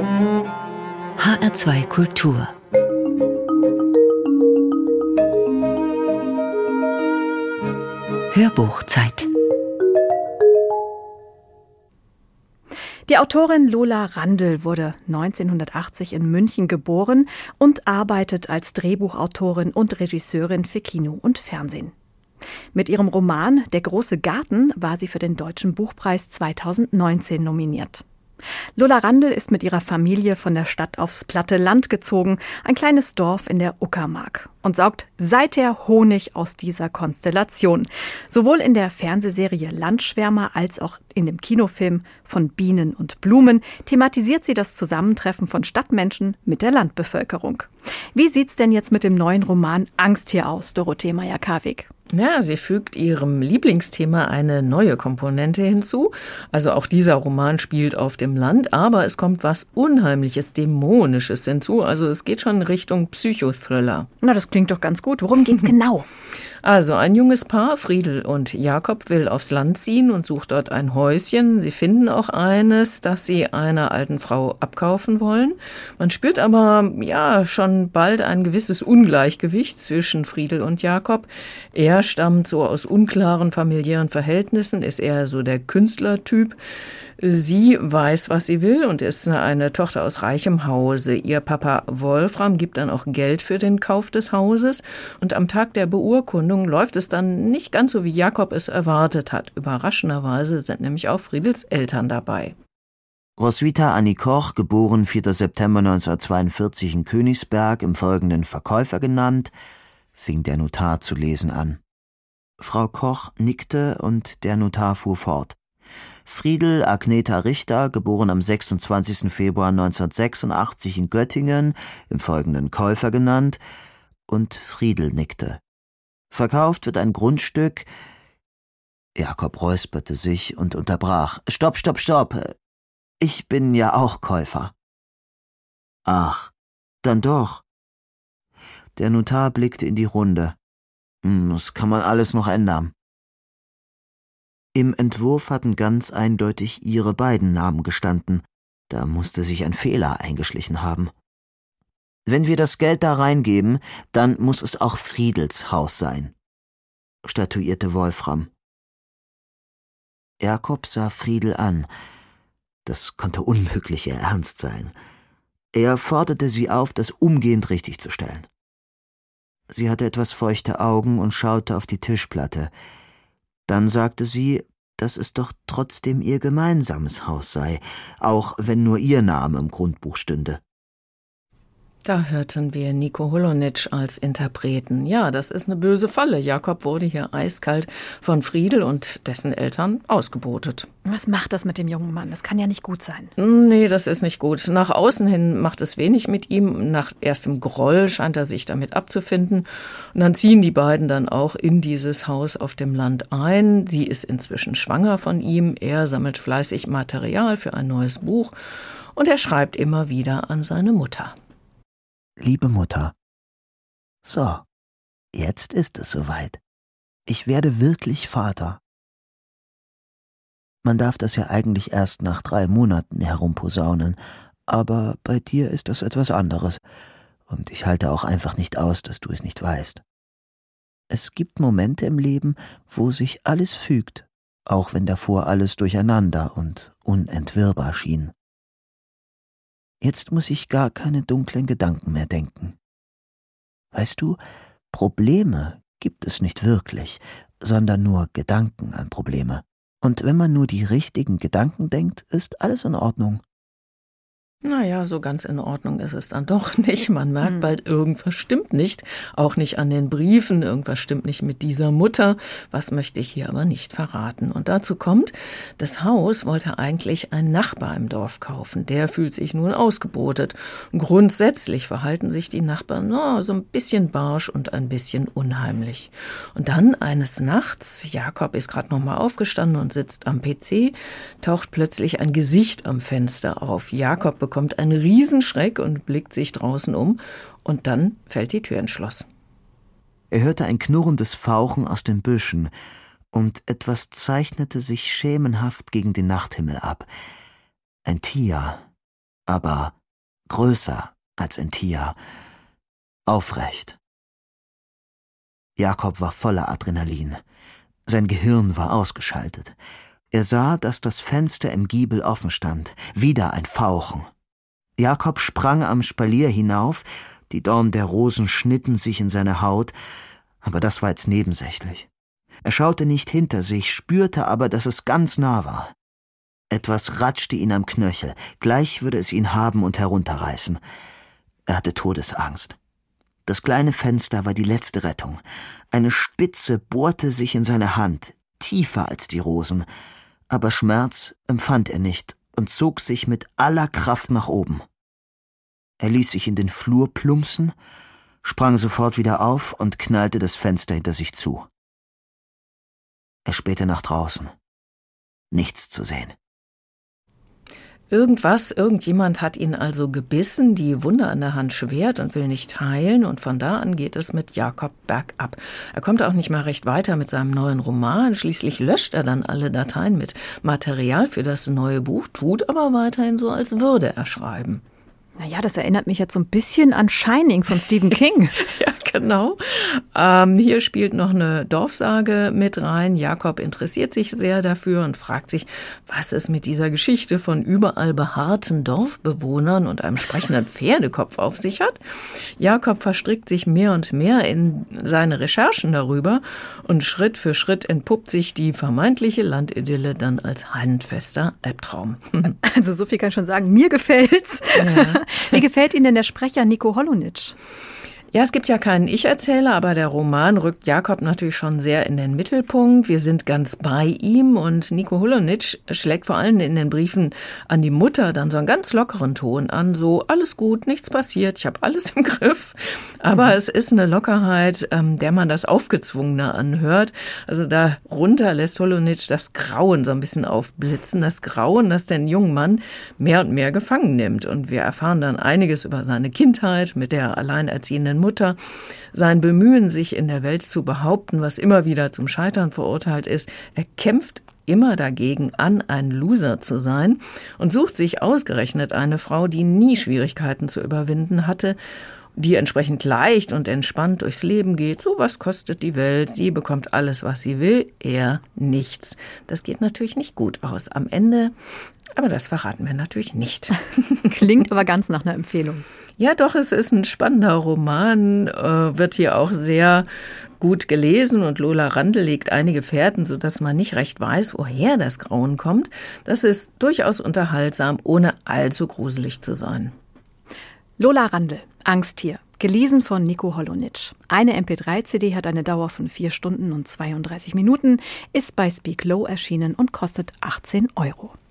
HR2 Kultur. Hörbuchzeit. Die Autorin Lola Randl wurde 1980 in München geboren und arbeitet als Drehbuchautorin und Regisseurin für Kino und Fernsehen. Mit ihrem Roman Der große Garten war sie für den Deutschen Buchpreis 2019 nominiert. Lola Randl ist mit ihrer Familie von der Stadt aufs platte Land gezogen, ein kleines Dorf in der Uckermark, und saugt seither Honig aus dieser Konstellation. Sowohl in der Fernsehserie Landschwärmer als auch in dem Kinofilm Von Bienen und Blumen thematisiert sie das Zusammentreffen von Stadtmenschen mit der Landbevölkerung. Wie sieht's denn jetzt mit dem neuen Roman Angst hier aus, Dorothee Meyer-Karwig? Ja, sie fügt ihrem Lieblingsthema eine neue Komponente hinzu. Also auch dieser Roman spielt auf dem Land, aber es kommt was Unheimliches, Dämonisches hinzu. Also es geht schon in Richtung Psychothriller. Na, das klingt doch ganz gut. Worum geht's genau? Also ein junges Paar, Friedel und Jakob, will aufs Land ziehen und sucht dort ein Häuschen. Sie finden auch eines, das sie einer alten Frau abkaufen wollen. Man spürt aber schon bald ein gewisses Ungleichgewicht zwischen Friedel und Jakob. Er stammt so aus unklaren familiären Verhältnissen, ist eher so der Künstlertyp. Sie weiß, was sie will und ist eine Tochter aus reichem Hause. Ihr Papa Wolfram gibt dann auch Geld für den Kauf des Hauses. Und am Tag der Beurkundung läuft es dann nicht ganz so, wie Jakob es erwartet hat. Überraschenderweise sind nämlich auch Friedels Eltern dabei. Roswitha Annie Koch, geboren 4. September 1942 in Königsberg, im Folgenden Verkäufer genannt, fing der Notar zu lesen an. Frau Koch nickte und der Notar fuhr fort. Friedel Agneta Richter, geboren am 26. Februar 1986 in Göttingen, im Folgenden Käufer genannt, und Friedel nickte. Verkauft wird ein Grundstück. Jakob räusperte sich und unterbrach. Stopp! Ich bin ja auch Käufer. Ach, dann doch. Der Notar blickte in die Runde. Das kann man alles noch ändern. Im Entwurf hatten ganz eindeutig ihre beiden Namen gestanden. Da musste sich ein Fehler eingeschlichen haben. Wenn wir das Geld da reingeben, dann muss es auch Friedels Haus sein, statuierte Wolfram. Jakob sah Friedel an. Das konnte unmöglich ihr Ernst sein. Er forderte sie auf, das umgehend richtigzustellen. Sie hatte etwas feuchte Augen und schaute auf die Tischplatte. Dann sagte sie, dass es doch trotzdem ihr gemeinsames Haus sei, auch wenn nur ihr Name im Grundbuch stünde. Da hörten wir Nico Holonitsch als Interpreten. Ja, das ist eine böse Falle. Jakob wurde hier eiskalt von Friedel und dessen Eltern ausgebotet. Was macht das mit dem jungen Mann? Das kann ja nicht gut sein. Nee, das ist nicht gut. Nach außen hin macht es wenig mit ihm. Nach erstem Groll scheint er sich damit abzufinden. Und dann ziehen die beiden dann auch in dieses Haus auf dem Land ein. Sie ist inzwischen schwanger von ihm. Er sammelt fleißig Material für ein neues Buch. Und er schreibt immer wieder an seine Mutter. Liebe Mutter, so, jetzt ist es soweit. Ich werde wirklich Vater. Man darf das ja eigentlich erst nach 3 Monaten herumposaunen, aber bei dir ist das etwas anderes, und ich halte auch einfach nicht aus, dass du es nicht weißt. Es gibt Momente im Leben, wo sich alles fügt, auch wenn davor alles durcheinander und unentwirrbar schien. Jetzt muss ich gar keine dunklen Gedanken mehr denken. Weißt du, Probleme gibt es nicht wirklich, sondern nur Gedanken an Probleme. Und wenn man nur die richtigen Gedanken denkt, ist alles in Ordnung. Naja, so ganz in Ordnung ist es dann doch nicht. Man merkt bald, irgendwas stimmt nicht. Auch nicht an den Briefen, irgendwas stimmt nicht mit dieser Mutter. Was möchte ich hier aber nicht verraten. Und dazu kommt, das Haus wollte eigentlich ein Nachbar im Dorf kaufen. Der fühlt sich nun ausgebotet. Grundsätzlich verhalten sich die Nachbarn so ein bisschen barsch und ein bisschen unheimlich. Und dann eines Nachts, Jakob ist gerade noch mal aufgestanden und sitzt am PC, taucht plötzlich ein Gesicht am Fenster auf. Jakob bekommt einen Riesenschreck und blickt sich draußen um, und dann fällt die Tür ins Schloss. Er hörte ein knurrendes Fauchen aus den Büschen, und etwas zeichnete sich schemenhaft gegen den Nachthimmel ab. Ein Tier, aber größer als ein Tier, aufrecht. Jakob war voller Adrenalin. Sein Gehirn war ausgeschaltet. Er sah, dass das Fenster im Giebel offen stand. Wieder ein Fauchen. Jakob sprang am Spalier hinauf, die Dornen der Rosen schnitten sich in seine Haut, aber das war jetzt nebensächlich. Er schaute nicht hinter sich, spürte aber, dass es ganz nah war. Etwas ratschte ihn am Knöchel, gleich würde es ihn haben und herunterreißen. Er hatte Todesangst. Das kleine Fenster war die letzte Rettung. Eine Spitze bohrte sich in seine Hand, tiefer als die Rosen, aber Schmerz empfand er nicht und zog sich mit aller Kraft nach oben. Er ließ sich in den Flur plumpsen, sprang sofort wieder auf und knallte das Fenster hinter sich zu. Er spähte nach draußen. Nichts zu sehen. Irgendjemand hat ihn also gebissen, die Wunde an der Hand schwert und will nicht heilen, und von da an geht es mit Jakob bergab. Er kommt auch nicht mal recht weiter mit seinem neuen Roman, schließlich löscht er dann alle Dateien mit Material für das neue Buch, tut aber weiterhin so, als würde er schreiben. Naja, das erinnert mich jetzt so ein bisschen an Shining von Stephen King. Ja, genau. Hier spielt noch eine Dorfsage mit rein. Jakob interessiert sich sehr dafür und fragt sich, was es mit dieser Geschichte von überall behaarten Dorfbewohnern und einem sprechenden Pferdekopf auf sich hat. Jakob verstrickt sich mehr und mehr in seine Recherchen darüber und Schritt für Schritt entpuppt sich die vermeintliche Landidylle dann als handfester Albtraum. Also so viel kann ich schon sagen, mir gefällt's. Ja. Wie gefällt Ihnen denn der Sprecher Nico Holonitsch? Ja, es gibt ja keinen Ich-Erzähler, aber der Roman rückt Jakob natürlich schon sehr in den Mittelpunkt. Wir sind ganz bei ihm und Nico Holonitsch schlägt vor allem in den Briefen an die Mutter dann so einen ganz lockeren Ton an, so alles gut, nichts passiert, ich habe alles im Griff. Aber es ist eine Lockerheit, der man das Aufgezwungene anhört. Also darunter lässt Holonitsch das Grauen so ein bisschen aufblitzen, das Grauen, das den jungen Mann mehr und mehr gefangen nimmt. Und wir erfahren dann einiges über seine Kindheit mit der alleinerziehenden Mutter, sein Bemühen, sich in der Welt zu behaupten, was immer wieder zum Scheitern verurteilt ist. Er kämpft immer dagegen an, ein Loser zu sein und sucht sich ausgerechnet eine Frau, die nie Schwierigkeiten zu überwinden hatte, die entsprechend leicht und entspannt durchs Leben geht. So was kostet die Welt, sie bekommt alles, was sie will, er nichts. Das geht natürlich nicht gut aus am Ende, aber das verraten wir natürlich nicht. Klingt aber ganz nach einer Empfehlung. Ja, doch, es ist ein spannender Roman, wird hier auch sehr gut gelesen und Lola Randl legt einige Fährten, sodass man nicht recht weiß, woher das Grauen kommt. Das ist durchaus unterhaltsam, ohne allzu gruselig zu sein. Lola Randl, Angsttier, gelesen von Nico Holonitsch. Eine MP3-CD hat eine Dauer von 4 Stunden und 32 Minuten, ist bei Speak Low erschienen und kostet 18 €.